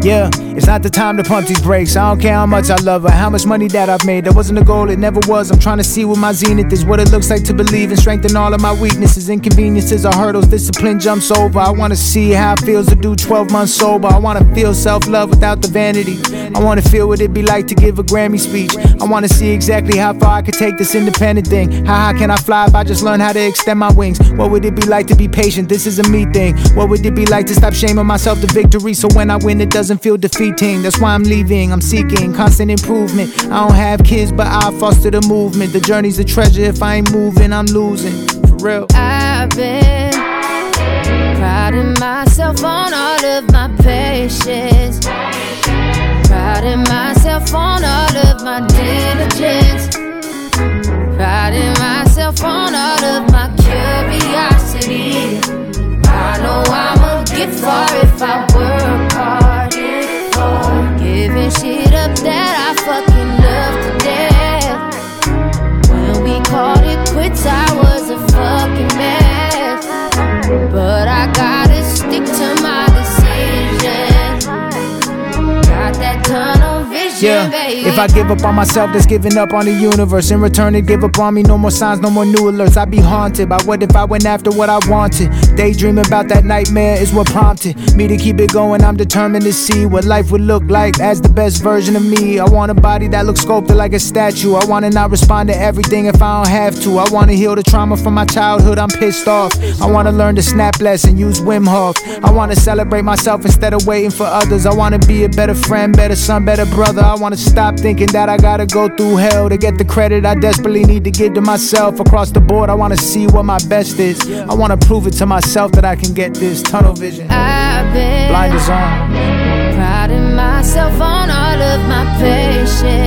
Yeah, it's not the time to pump these brakes. I don't care how much I love her, how much money that I've made. That wasn't the goal, it never was. I'm trying to see what my zenith is, what it looks like to believe and strengthen all of my weaknesses. Inconveniences or hurdles, discipline jumps over. I wanna see how it feels to do 12 months sober. I wanna feel self-love without the vanity. I wanna feel what it'd be like to give a Grammy speech. I wanna see exactly how far I could take this independent thing. How high can I fly if I just learn how to extend my wings? What would it be like to be patient? This is a me thing. What would it be like to stop shaming myself to victory, so when I win it doesn't feel defeating? That's why I'm leaving, I'm seeking constant improvement. I don't have kids, but I foster the movement. The journey's a treasure, if I ain't moving, I'm losing. For real. I've been priding myself on all of my patience, priding myself on all of my diligence, priding myself on all of my curiosity. I know I'ma get far if I work hard. Giving shit up that I fucking love to death. When we called it quits, I was a fucking mess, but I gotta stick to my decision. Got that tunnel vision, baby. If I give up on myself, that's giving up on the universe. In return, to give up on me, no more signs, no more new alerts. I'd be haunted by what if I went after what I wanted. Daydreaming about that nightmare is what prompted me to keep it going. I'm determined to see what life would look like as the best version of me. I want a body that looks sculpted like a statue. I wanna not respond to everything if I don't have to. I wanna heal the trauma from my childhood, I'm pissed off. I wanna learn to snap less and use Wim Hof. I wanna celebrate myself instead of waiting for others. I wanna be a better friend, better son, better brother. I wanna stop thinking that I gotta go through hell to get the credit I desperately need to give to myself. Across the board, I wanna see what my best is. I wanna prove it to myself that I can get this. Tunnel vision, I've been blinders on, priding myself on all of my patience,